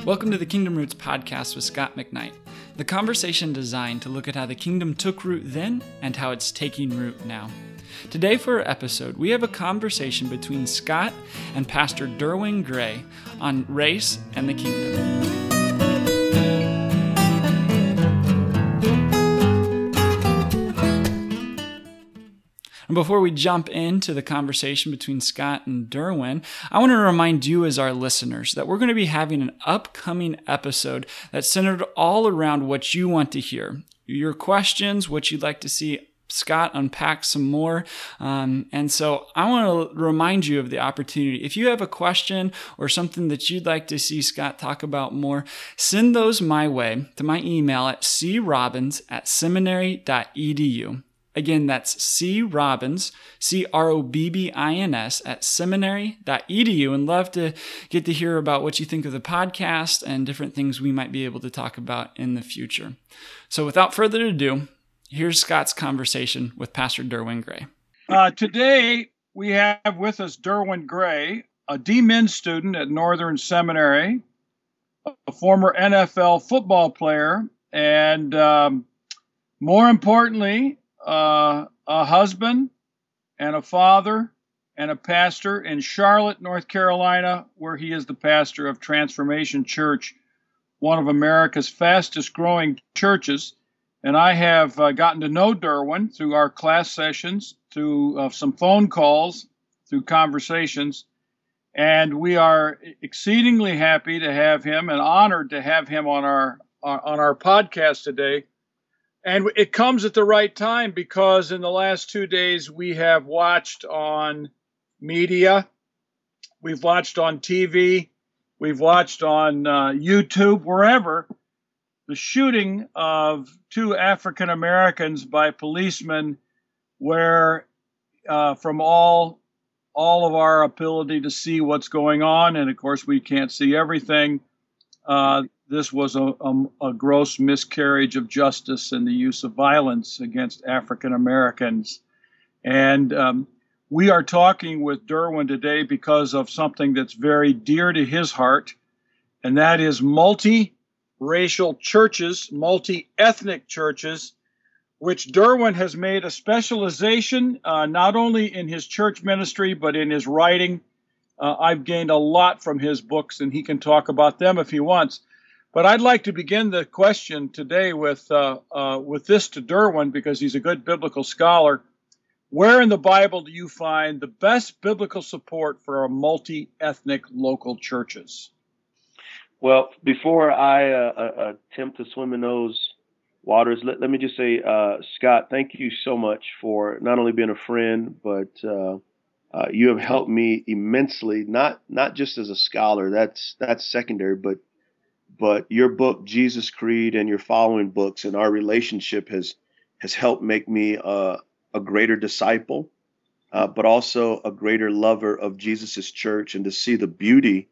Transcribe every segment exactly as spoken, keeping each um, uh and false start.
Welcome to the Kingdom Roots podcast with Scott McKnight, the conversation designed to look at how the kingdom took root then and how it's taking root now. Today for our episode, we have a conversation between Scott and Pastor Derwin Gray on race and the kingdom. And before we jump into the conversation between Scott and Derwin, I want to remind you as our listeners that we're going to be having an upcoming episode that's centered all around what you want to hear. Your questions, what you'd like to see Scott unpack some more. Um, and so I want to remind you of the opportunity. If you have a question or something that you'd like to see Scott talk about more, send those my way to my email at c robbins at seminary dot e d u. Again, that's C Robbins, C R O B B I N S, at seminary dot e d u, and love to get to hear about what you think of the podcast and different things we might be able to talk about in the future. So without further ado, here's Scott's conversation with Pastor Derwin Gray. Uh, today, we have with us Derwin Gray, a D-Min student at Northern Seminary, a former N F L football player, and um, more importantly, Uh, a husband and a father and a pastor in Charlotte, North Carolina, where he is the pastor of Transformation Church, one of America's fastest growing churches. And I have uh, gotten to know Derwin through our class sessions, through uh, some phone calls, through conversations. And we are exceedingly happy to have him and honored to have him on our on our podcast today. And it comes at the right time because in the last two days we have watched on media, we've watched on T V, we've watched on uh, YouTube, wherever, the shooting of two African Americans by policemen, where uh, from all all of our ability to see what's going on, and of course we can't see everything, uh, this was a, a, a gross miscarriage of justice and the use of violence against African Americans. And um, we are talking with Derwin today because of something that's very dear to his heart, and that is multi-racial churches, multi-ethnic churches, which Derwin has made a specialization, uh, not only in his church ministry, but in his writing. Uh, I've gained a lot from his books, and he can talk about them if he wants. But I'd like to begin the question today with uh, uh, with this to Derwin, because he's a good biblical scholar. Where in the Bible do you find the best biblical support for our multi-ethnic local churches? Well, before I uh, uh, attempt to swim in those waters, let, let me just say, uh, Scott, thank you so much for not only being a friend, but uh, uh, you have helped me immensely, not not just as a scholar, that's that's secondary, but But your book, Jesus Creed, and your following books and our relationship has has helped make me uh, a greater disciple, uh, but also a greater lover of Jesus's church, and to see the beauty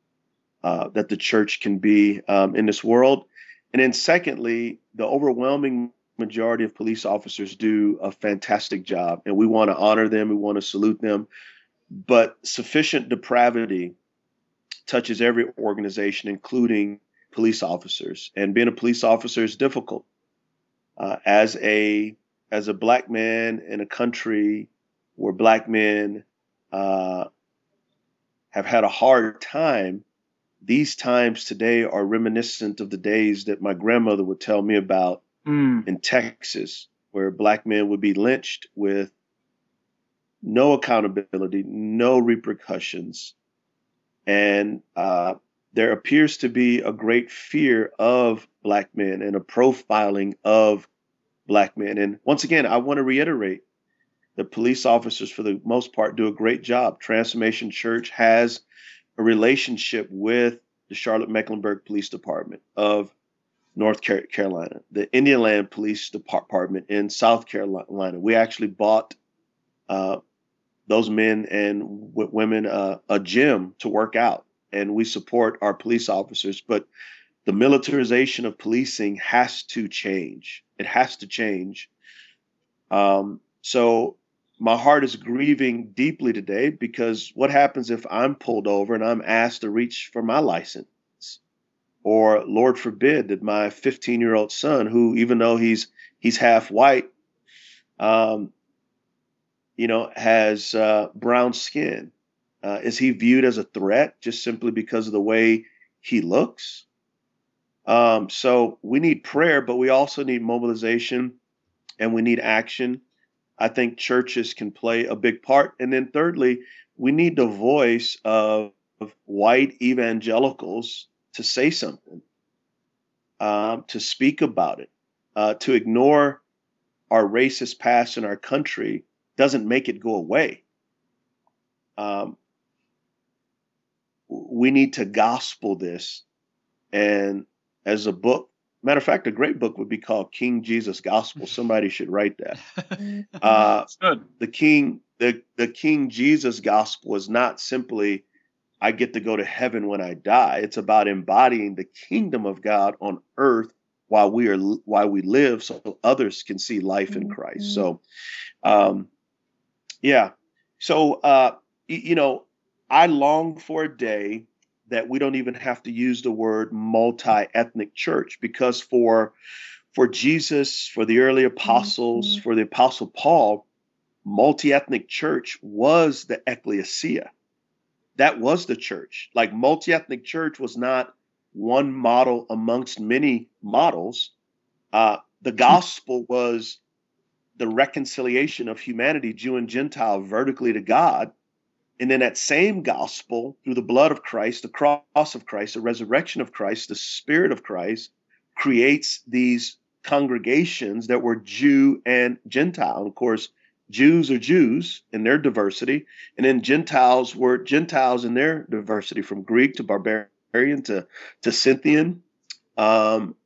uh, that the church can be um, in this world. And then secondly, the overwhelming majority of police officers do a fantastic job, and we want to honor them. We want to salute them. But sufficient depravity touches every organization, including police officers, and being a police officer is difficult. Uh, as a as a black man in a country where black men uh, have had a hard time, these times today are reminiscent of the days that my grandmother would tell me about mm. in Texas, where black men would be lynched with no accountability, no repercussions, and uh, there appears to be a great fear of black men and a profiling of black men. And once again, I want to reiterate that police officers, for the most part, do a great job. Transformation Church has a relationship with the Charlotte Mecklenburg Police Department of North Carolina, the Indian Police Department in South Carolina. We actually bought uh, those men and w- women uh, a gym to work out. And we support our police officers, but the militarization of policing has to change. It has to change. Um, so my heart is grieving deeply today, because what happens if I'm pulled over and I'm asked to reach for my license? Or Lord forbid that my fifteen year old son, who, even though he's, he's half white, um, you know, has uh, brown skin. Uh, is he viewed as a threat just simply because of the way he looks? Um, so we need prayer, but we also need mobilization and we need action. I think churches can play a big part. And then thirdly, we need the voice of, of white evangelicals to say something, um, to speak about it. Uh, to ignore our racist past in our country doesn't make it go away. Um, we need to gospel this. And as a book, matter of fact, a great book would be called King Jesus Gospel. Somebody should write that. Uh, Good. the King, the, the King Jesus Gospel is not simply, I get to go to heaven when I die. It's about embodying the kingdom of God on earth while we are, while we live, so others can see life in Christ. So, um, yeah. So, uh, you know, I long for a day that we don't even have to use the word multi-ethnic church, because for, for Jesus, for the early apostles, mm-hmm. for the apostle Paul, multi-ethnic church was the ecclesia. That was the church. Like, multi-ethnic church was not one model amongst many models. Uh, the gospel was the reconciliation of humanity, Jew and Gentile, vertically to God. And then that same gospel, through the blood of Christ, the cross of Christ, the resurrection of Christ, the Spirit of Christ, creates these congregations that were Jew and Gentile. And of course, Jews are Jews in their diversity, and then Gentiles were Gentiles in their diversity, from Greek to barbarian to, to Scythian. Um,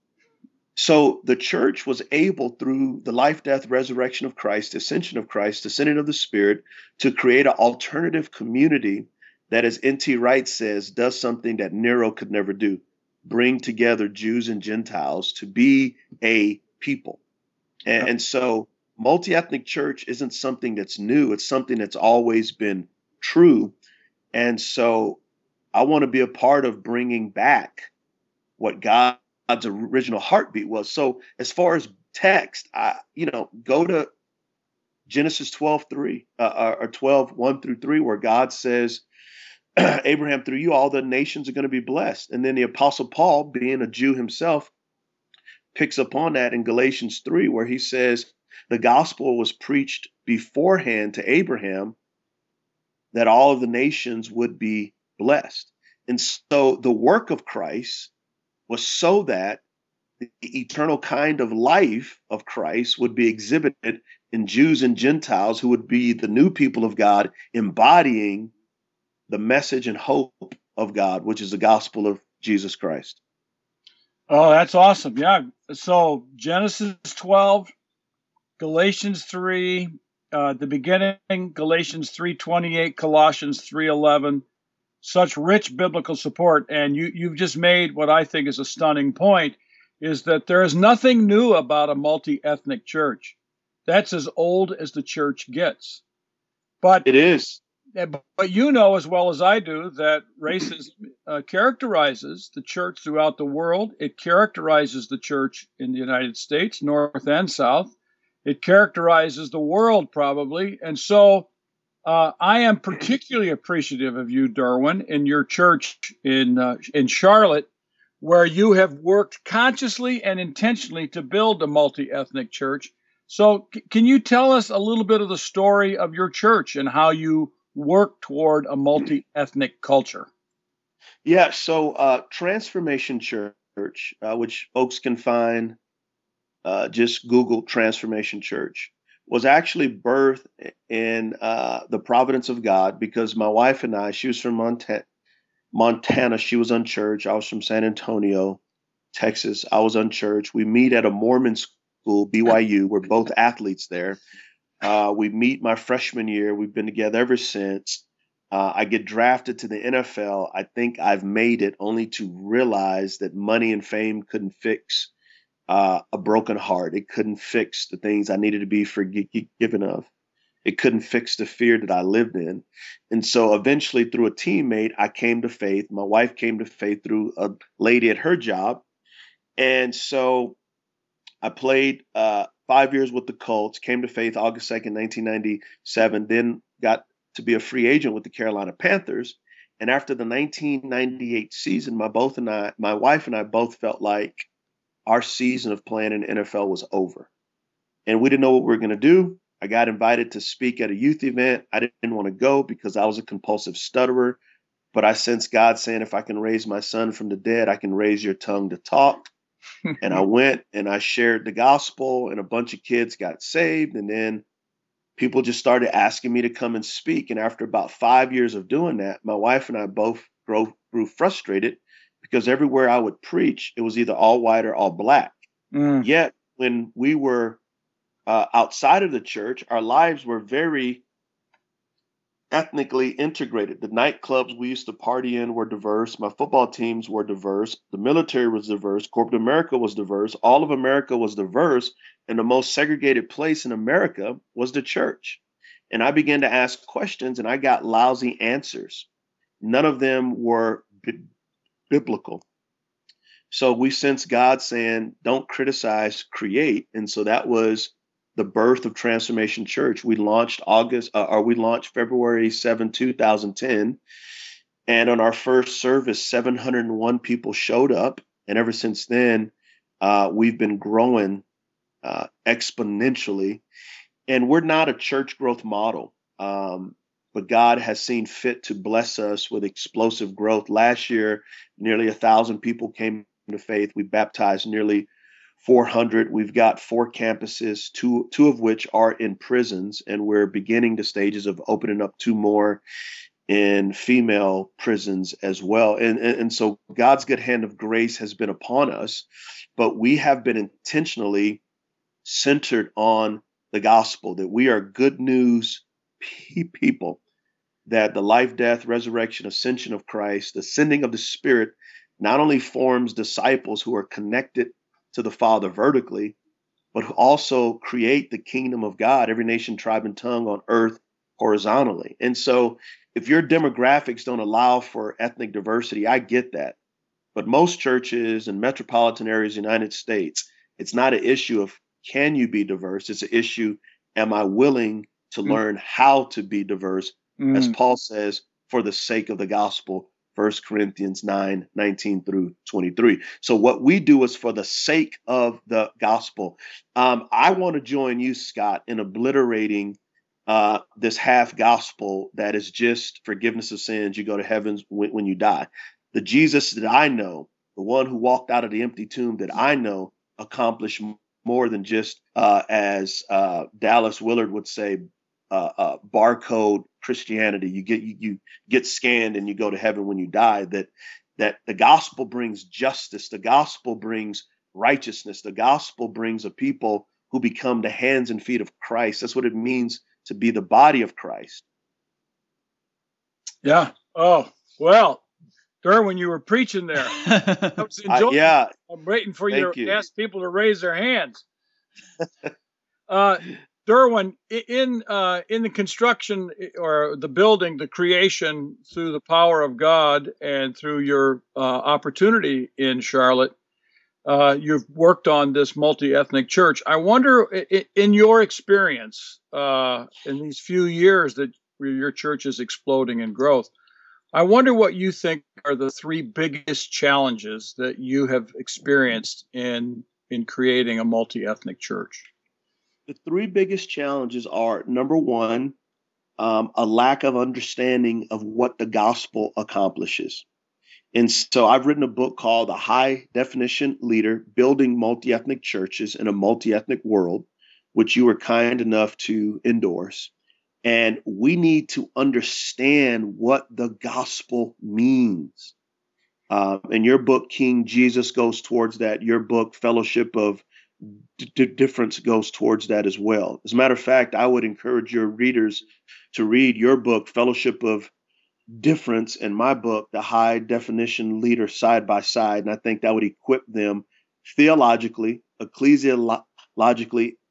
so the church was able, through the life, death, resurrection of Christ, ascension of Christ, descending of the Spirit, to create an alternative community that, as N T Wright says, does something that Nero could never do: bring together Jews and Gentiles to be a people. And, and so multi-ethnic church isn't something that's new. It's something that's always been true. And so I want to be a part of bringing back what God's original heartbeat was. So as far as text, I, you know, go to Genesis twelve three, uh, or twelve one through three, where God says, Abraham, through you, all the nations are going to be blessed. And then the apostle Paul, being a Jew himself, picks up on that in Galatians three, where he says the gospel was preached beforehand to Abraham that all of the nations would be blessed. And so the work of Christ was so that the eternal kind of life of Christ would be exhibited in Jews and Gentiles, who would be the new people of God, embodying the message and hope of God, which is the gospel of Jesus Christ. Oh, that's awesome. Yeah. So Genesis twelve, Galatians three, uh, the beginning, Galatians three twenty-eight, Colossians three eleven, such rich biblical support. And you, you've just made what I think is a stunning point, is that there is nothing new about a multi-ethnic church. That's as old as the church gets. But it is. But you know as well as I do that racism uh, characterizes the church throughout the world. It characterizes the church in the United States, North and South. It characterizes the world, probably. And so uh, I am particularly appreciative of you, Derwin, in your church in uh, in Charlotte, where you have worked consciously and intentionally to build a multi-ethnic church. So c- can you tell us a little bit of the story of your church and how you work toward a multi-ethnic culture? Yeah, so uh, Transformation Church, uh, which folks can find, uh, just Google Transformation Church, was actually birthed in uh, the providence of God, because my wife and I, she was from Montana, Montana, she was unchurched. I was from San Antonio, Texas. I was unchurched. We meet at a Mormon school, B Y U. We're both athletes there. Uh, we meet my freshman year. We've been together ever since. Uh, I get drafted to the N F L. I think I've made it, only to realize that money and fame couldn't fix uh, a broken heart. It couldn't fix the things I needed to be forgiven of. It couldn't fix the fear that I lived in. And so eventually through a teammate, I came to faith. My wife came to faith through a lady at her job. And so I played uh, five years with the Colts, came to faith August second, nineteen ninety-seven, then got to be a free agent with the Carolina Panthers. And after the nineteen ninety-eight season, my both and I, my wife and I both felt like our season of playing in the N F L was over. And we didn't know what we were going to do. I got invited to speak at a youth event. I didn't want to go because I was a compulsive stutterer. But I sensed God saying, if I can raise my son from the dead, I can raise your tongue to talk. And I went and I shared the gospel, and a bunch of kids got saved. And then people just started asking me to come and speak. And after about five years of doing that, my wife and I both grew, grew frustrated because everywhere I would preach, it was either all white or all black. Mm. Yet when we were uh, outside of the church, our lives were very ethnically integrated. The nightclubs we used to party in were diverse. My football teams were diverse. The military was diverse. Corporate America was diverse. All of America was diverse. And the most segregated place in America was the church. And I began to ask questions, and I got lousy answers. None of them were b- biblical. So we sensed God saying, don't criticize, create. And so that was the birth of Transformation Church. We launched August, uh, or we launched February seventh, two thousand ten. And on our first service, seven hundred one people showed up. And ever since then, uh, we've been growing uh, exponentially. And we're not a church growth model, um, but God has seen fit to bless us with explosive growth. Last year, nearly a thousand people came to faith. We baptized nearly four hundred. We've got four campuses, two two of which are in prisons, and we're beginning the stages of opening up two more in female prisons as well. And, and, and so God's good hand of grace has been upon us, but we have been intentionally centered on the gospel, that we are good news people, that the life, death, resurrection, ascension of Christ, the sending of the Spirit not only forms disciples who are connected to the Father vertically, but who also create the kingdom of God, every nation, tribe, and tongue on earth horizontally. And so if your demographics don't allow for ethnic diversity, I get that. But most churches in metropolitan areas of the United States, it's not an issue of can you be diverse? It's an issue, am I willing to mm. learn how to be diverse? Mm. As Paul says, for the sake of the gospel, First Corinthians nine, nineteen through twenty-three. So what we do is for the sake of the gospel. Um, I want to join you, Scott, in obliterating uh, this half gospel that is just forgiveness of sins. You go to heaven when, when you die. The Jesus that I know, the one who walked out of the empty tomb that I know, accomplished more than just, uh, as uh, Dallas Willard would say, uh, uh, barcode Christianity. You get you, you get scanned and you go to heaven when you die. That that the gospel brings justice. The gospel brings righteousness. The gospel brings a people who become the hands and feet of Christ. That's what it means to be the body of Christ. Yeah. Oh, well, Derwin, you were preaching there. I was enjoying uh, yeah. I'm waiting for Thank you to you. ask people to raise their hands. uh, Derwin, in uh, in the construction or the building, the creation through the power of God and through your uh, opportunity in Charlotte, uh, you've worked on this multi-ethnic church. I wonder, in your experience, uh, in these few years that your church is exploding in growth, I wonder what you think are the three biggest challenges that you have experienced in in creating a multi-ethnic church. The three biggest challenges are, number one, um, a lack of understanding of what the gospel accomplishes. And so I've written a book called The High Definition Leader, Building Multi-Ethnic Churches in a Multi-Ethnic World, which you were kind enough to endorse. And we need to understand what the gospel means. Uh, and your book, King Jesus, goes towards that. Your book, Fellowship of D- Difference, goes towards that as well. As a matter of fact, I would encourage your readers to read your book, Fellowship of Difference, and my book, The High Definition Leader, side by side. And I think that would equip them theologically, ecclesiologically,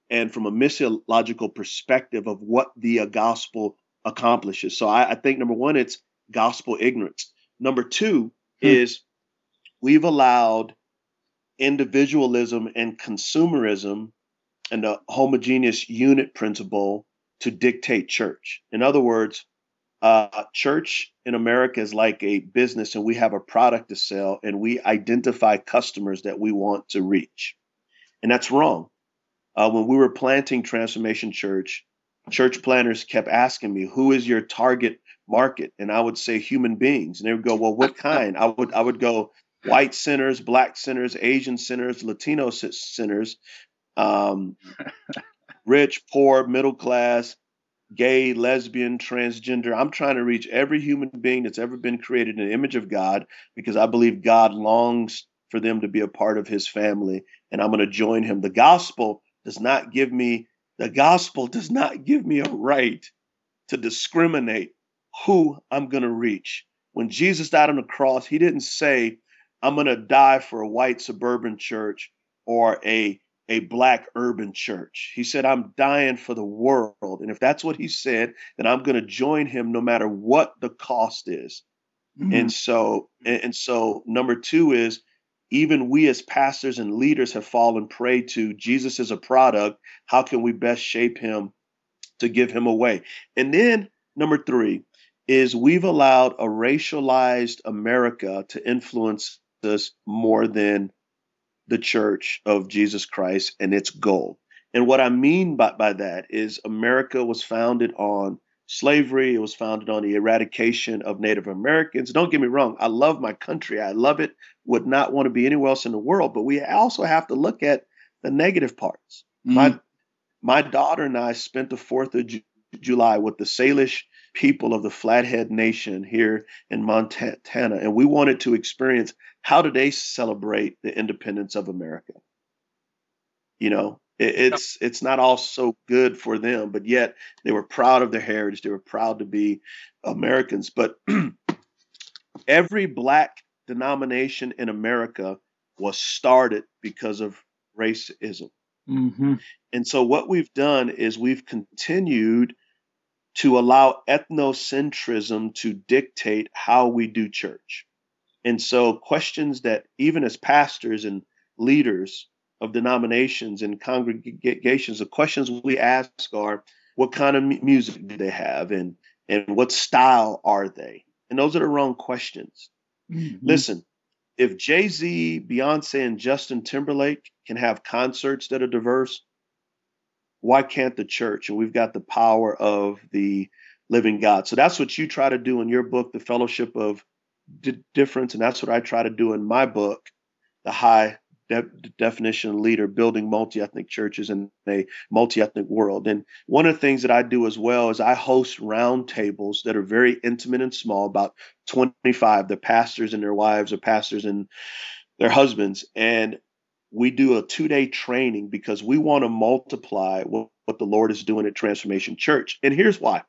and from a missiological perspective of what the uh, gospel accomplishes. So I, I think number one, it's gospel ignorance. Number two hmm. is we've allowed individualism and consumerism and the homogeneous unit principle to dictate church. In other words, uh, church in America is like a business, and we have a product to sell, and we identify customers that we want to reach. And that's wrong. Uh, when we were planting Transformation Church, church planners kept asking me, who is your target market? And I would say human beings. And they would go, well, what kind? I would I would go white sinners, black sinners, Asian sinners, Latino sinners, um, rich, poor, middle class, gay, lesbian, transgender. I'm trying to reach every human being that's ever been created in the image of God, because I believe God longs for them to be a part of his family, and I'm going to join him. The gospel does not give me, the gospel does not give me a right to discriminate who I'm going to reach. When Jesus died on the cross, he didn't say, I'm going to die for a white suburban church or a a black urban church. He said, I'm dying for the world. And if that's what he said, then I'm going to join him no matter what the cost is. Mm-hmm. And so, and, and so number two is, even we as pastors and leaders have fallen prey to Jesus is a product. How can we best shape him to give him away? And then number three is we've allowed a racialized America to influence us more than the Church of Jesus Christ and its goal. And what I mean by, by that is America was founded on slavery. It was founded on the eradication of Native Americans. Don't get me wrong. I love my country. I love it. Would not want to be anywhere else in the world. But we also have to look at the negative parts. Mm-hmm. My my daughter and I spent the fourth of Ju- July with the Salish people of the Flathead Nation here in Montana. And we wanted to experience, how do they celebrate the independence of America? You know, it, it's it's not all so good for them, but yet they were proud of their heritage. They were proud to be Americans. But every Black denomination in America was started because of racism. Mm-hmm. And so what we've done is we've continued to allow ethnocentrism to dictate how we do church. And so questions that even as pastors and leaders of denominations and congregations, the questions we ask are, what kind of m- music do they have? And, and what style are they? And those are the wrong questions. Mm-hmm. Listen, if Jay-Z, Beyonce, and Justin Timberlake can have concerts that are diverse, why can't the church? And we've got the power of the living God. So that's what you try to do in your book, The Fellowship of D- Difference. And that's what I try to do in my book, The High De- Definition Leader, Building Multi-Ethnic Churches in a Multi-Ethnic World. And one of the things that I do as well is I host roundtables that are very intimate and small, about twenty-five. They're pastors and their wives, or pastors and their husbands. And we do a two-day training because we want to multiply what, what the Lord is doing at Transformation Church. And here's why.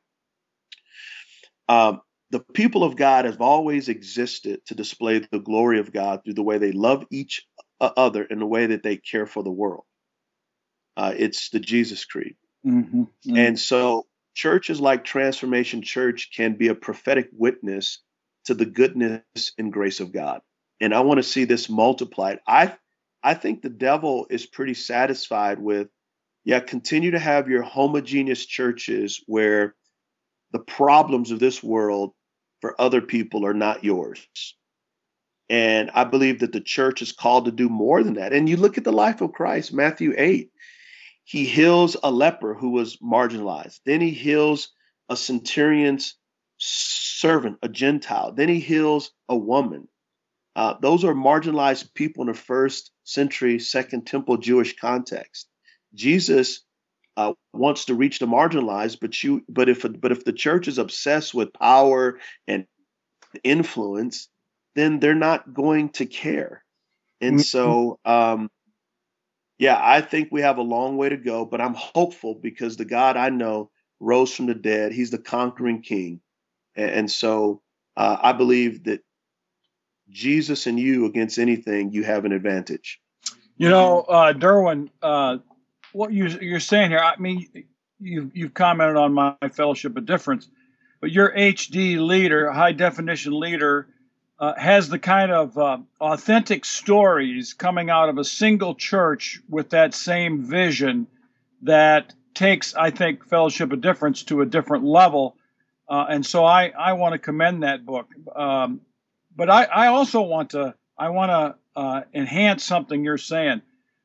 Um, the people of God have always existed to display the glory of God through the way they love each other and the way that they care for the world. Uh, it's the Jesus Creed. Mm-hmm. Mm-hmm. And so churches like Transformation Church can be a prophetic witness to the goodness and grace of God. And I want to see this multiplied. I I think the devil is pretty satisfied with, yeah, continue to have your homogeneous churches where the problems of this world for other people are not yours. And I believe that the church is called to do more than that. And you look at the life of Christ, Matthew eight, he heals a leper who was marginalized. Then he heals a centurion's servant, a Gentile. Then he heals a woman. Uh, those are marginalized people in the first century, Second Temple Jewish context. Jesus uh, wants to reach the marginalized, but you, but if but if the church is obsessed with power and influence, then they're not going to care. And mm-hmm. so, um, yeah, I think we have a long way to go, but I'm hopeful because the God I know rose from the dead. He's the conquering King, and, and so uh, I believe that Jesus and you against anything, you have an advantage. You know, uh, Derwin, uh, what you, you're saying here, I mean, you've, you've commented on my Fellowship of Difference, but your H D leader, high definition leader, uh, has the kind of uh, authentic stories coming out of a single church with that same vision that takes, I think, Fellowship of Difference to a different level. Uh, and so I, I want to commend that book. Um, but I, I also want to, I want to uh, enhance something you're saying.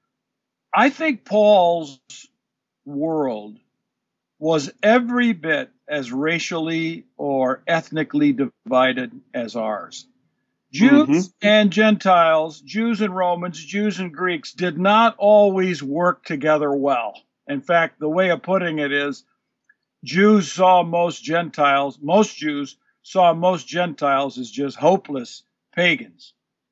I think Paul's world was every bit as racially or ethnically divided as ours. Jews mm-hmm. and Gentiles, Jews and Romans, Jews and Greeks did not always work together well. In fact, the way of putting it is Jews saw most Gentiles, most Jews saw most Gentiles as just hopeless pagans.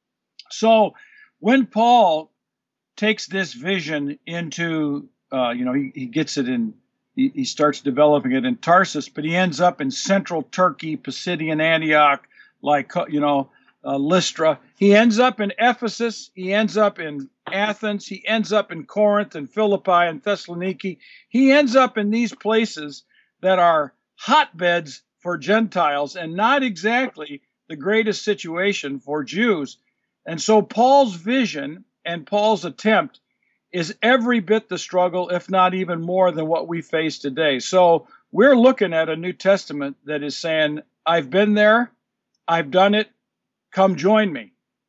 So when Paul takes this vision into, uh, you know, he, he gets it in, he, he starts developing it in Tarsus, but he ends up in central Turkey, Pisidian Antioch, like, you know, uh, Lystra. He ends up in Ephesus. He ends up in Athens. He ends up in Corinth and Philippi and Thessaloniki. He ends up in these places that are hotbeds for Gentiles and not exactly the greatest situation for Jews. And so Paul's vision and Paul's attempt is every bit the struggle, if not even more than what we face today. So we're looking at a New Testament that is saying, I've been there, I've done it, come join me.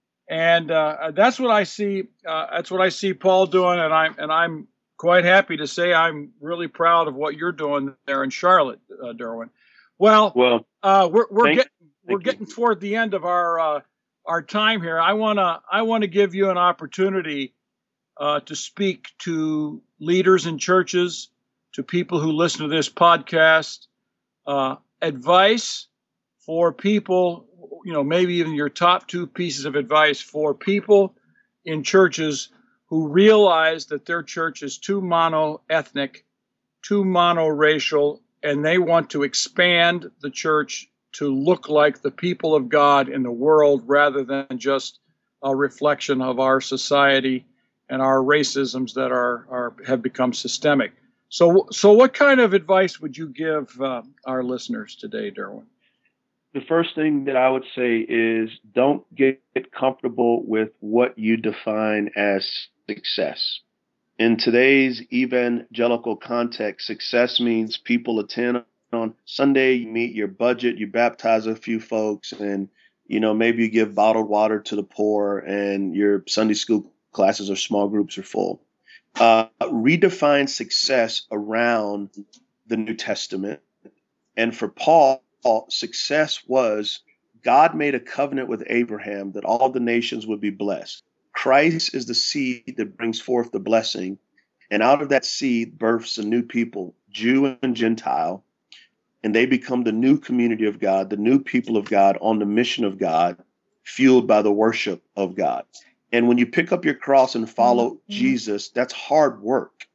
And uh, that's what I see. Uh, that's what I see Paul doing, and I'm and I'm quite happy to say I'm really proud of what you're doing there in Charlotte, uh, Derwin. Well, well, uh, we're we're thank, getting we're thank getting you. toward the end of our uh, our time here. I wanna I wanna give you an opportunity uh, to speak to leaders in churches, to people who listen to this podcast, uh, advice for people. You know, maybe even your top two pieces of advice for people in churches who realize that their church is too mono-ethnic, too mono-racial, and they want to expand the church to look like the people of God in the world rather than just a reflection of our society and our racisms that are, are have become systemic. So, so what kind of advice would you give uh, our listeners today, Derwin? The first thing that I would say is don't get comfortable with what you define as success. In today's evangelical context, success means people attend on Sunday, you meet your budget, you baptize a few folks, and you know maybe you give bottled water to the poor, and your Sunday school classes or small groups are full. Uh, redefine success around the New Testament. And for Paul, success was God made a covenant with Abraham that all the nations would be blessed. Christ is the seed that brings forth the blessing. And out of that seed births a new people, Jew and Gentile. And they become the new community of God, the new people of God on the mission of God, fueled by the worship of God. And when you pick up your cross and follow mm-hmm. Jesus, that's hard work.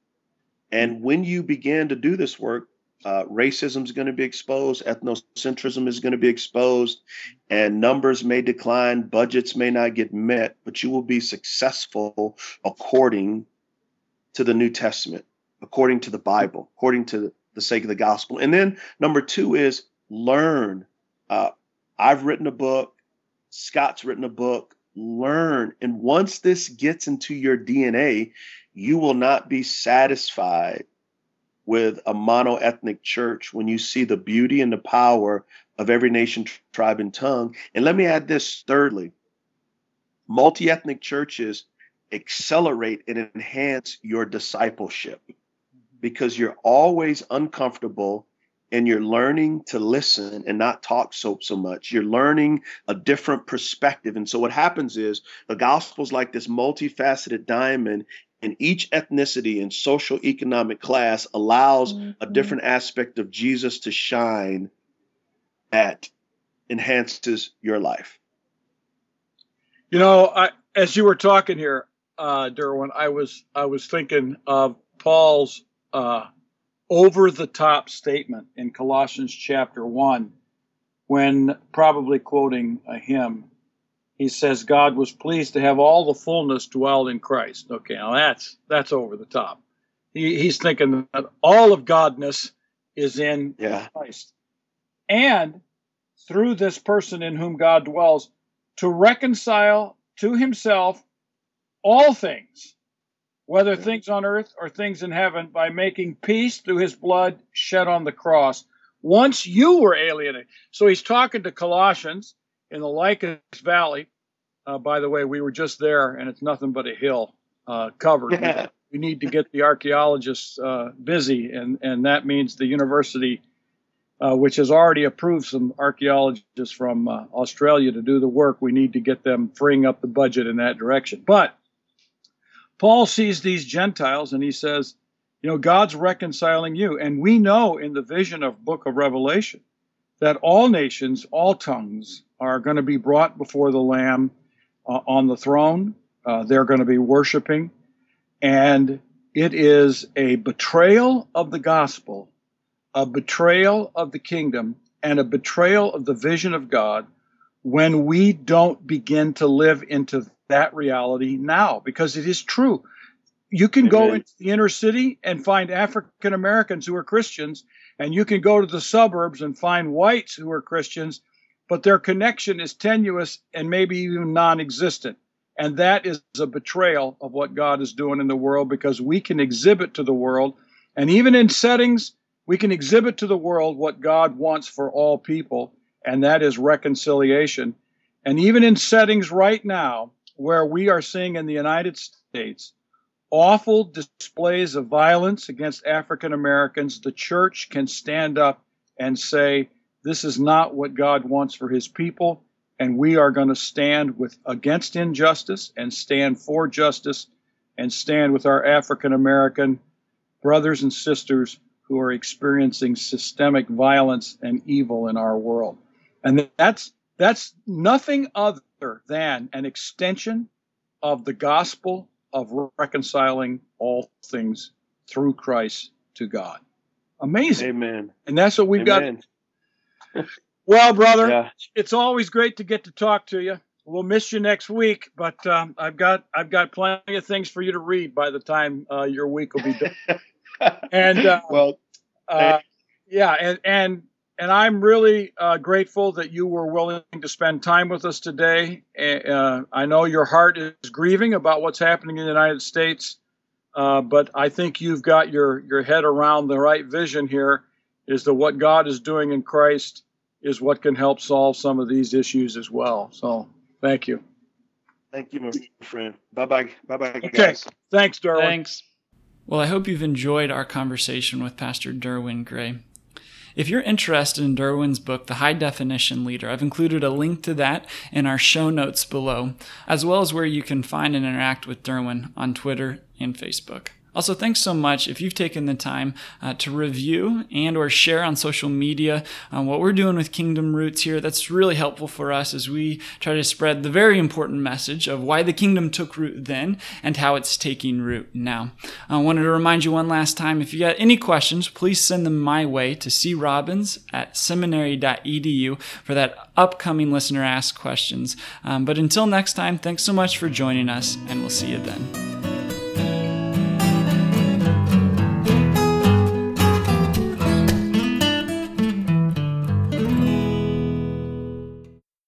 And when you begin to do this work, Uh, racism is going to be exposed. Ethnocentrism is going to be exposed, and numbers may decline. Budgets may not get met, but you will be successful according to the New Testament, according to the Bible, according to the sake of the gospel. And then number two is learn. Uh, I've written a book. Scott's written a book. Learn. And once this gets into your D N A, you will not be satisfied with a mono-ethnic church when you see the beauty and the power of every nation, tribe, and tongue. And let me add this thirdly, multi-ethnic churches accelerate and enhance your discipleship because you're always uncomfortable and you're learning to listen and not talk so, so much. You're learning a different perspective. And so what happens is the gospel is like this multifaceted diamond. And each ethnicity and social economic class allows mm-hmm. a different aspect of Jesus to shine that enhances your life. You know, I, as you were talking here, uh, Derwin, I was I was thinking of Paul's uh, over-the-top statement in Colossians chapter one, when probably quoting a hymn. He says, God was pleased to have all the fullness dwell in Christ. Okay, now that's that's over the top. He, he's thinking that all of Godness is in Yeah. Christ. And through this person in whom God dwells, to reconcile to himself all things, whether Yeah. things on earth or things in heaven, by making peace through his blood shed on the cross. Once you were alienated. So he's talking to Colossians in the Lycus Valley. Uh, by the way, we were just there, and it's nothing but a hill uh, covered. Yeah. We need to get the archaeologists uh, busy, and, and that means the university, uh, which has already approved some archaeologists from uh, Australia to do the work. We need to get them freeing up the budget in that direction. But Paul sees these Gentiles, and he says, you know, God's reconciling you. And we know in the vision of Book of Revelation that all nations, all tongues are going to be brought before the Lamb uh, on the throne. Uh, they're going to be worshiping. And it is a betrayal of the gospel, a betrayal of the kingdom, and a betrayal of the vision of God when we don't begin to live into that reality now, because it is true. You can Amen. go into the inner city and find African Americans who are Christians, and you can go to the suburbs and find whites who are Christians, but their connection is tenuous and maybe even non-existent. And that is a betrayal of what God is doing in the world, because we can exhibit to the world, and even in settings, we can exhibit to the world what God wants for all people, and that is reconciliation. And even in settings right now where we are seeing in the United States awful displays of violence against African Americans, the church can stand up and say, this is not what God wants for his people, and we are going to stand with against injustice and stand for justice and stand with our African American brothers and sisters who are experiencing systemic violence and evil in our world. And that's that's nothing other than an extension of the gospel of reconciling all things through Christ to God. Amazing. Amen. And that's what we've Amen. got. Well, brother, Yeah. it's always great to get to talk to you. We'll miss you next week, but um, I've got I've got plenty of things for you to read by the time uh, your week will be done. And uh, well, uh, yeah, and and and I'm really uh, grateful that you were willing to spend time with us today. Uh, I know your heart is grieving about what's happening in the United States, uh, but I think you've got your your head around the right vision here. Is that what God is doing in Christ is what can help solve some of these issues as well. So thank you. thank you, my friend. Bye bye. Bye bye, Okay. guys. Thanks, Derwin. Thanks. Well, I hope you've enjoyed our conversation with Pastor Derwin Gray. If you're interested in Derwin's book, The High Definition Leader, I've included a link to that in our show notes below, as well as where you can find and interact with Derwin on Twitter and Facebook. Also, thanks so much if you've taken the time uh, to review and or share on social media uh, what we're doing with Kingdom Roots here. That's really helpful for us as we try to spread the very important message of why the kingdom took root then and how it's taking root now. I wanted to remind you one last time, if you got any questions, please send them my way to c robbins at seminary dot e d u for that upcoming Listener Ask Questions. Um, but until next time, thanks so much for joining us, and we'll see you then.